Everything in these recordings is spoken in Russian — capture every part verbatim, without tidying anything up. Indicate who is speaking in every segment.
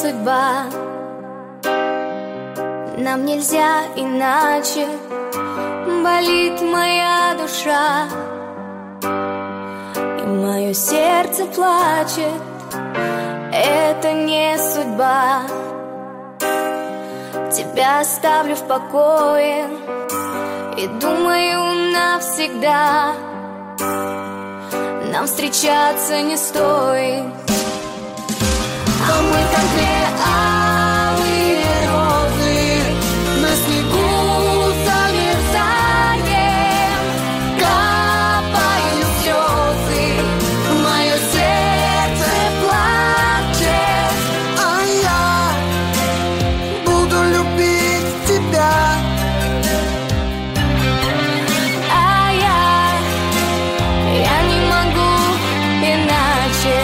Speaker 1: судьба. Нам нельзя иначе, болит моя душа, и мое сердце плачет. Это не судьба. Тебя оставлю в покое и думаю навсегда. Нам встречаться не стоит. А мы как две алые розы на снегу замерзаем, капают слезы, мое сердце плачет.
Speaker 2: А я буду любить тебя.
Speaker 1: А я, я не могу иначе.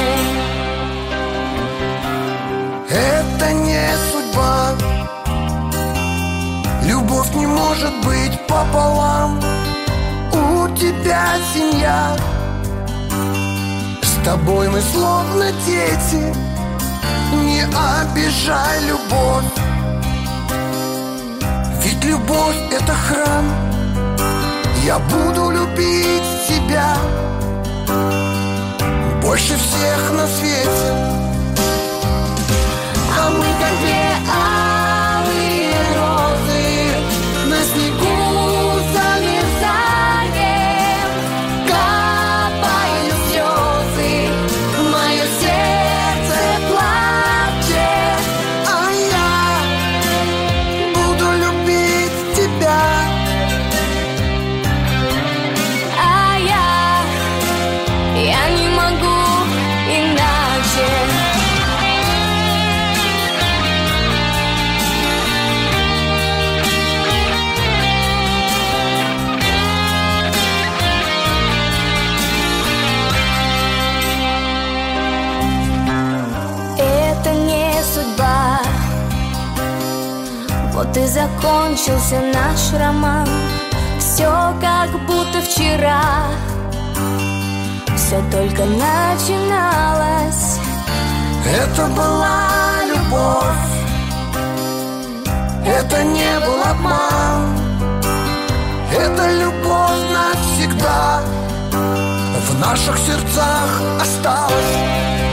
Speaker 2: Это не судьба. Любовь не может быть пополам. У тебя семья, с тобой мы словно дети. Не обижай любовь, ведь любовь — это храм. Я буду любить тебя больше всех на свете.
Speaker 1: А мы как две алые розы на снегу замерзаем, капают слезы, мое сердце плачет.
Speaker 2: А я буду любить тебя.
Speaker 1: А я, я не могу иначе. Это не судьба. Вот и закончился наш роман. Все как будто вчера, все только начиналось.
Speaker 2: Это была любовь, это не был обман. Это любовь навсегда в наших сердцах осталась.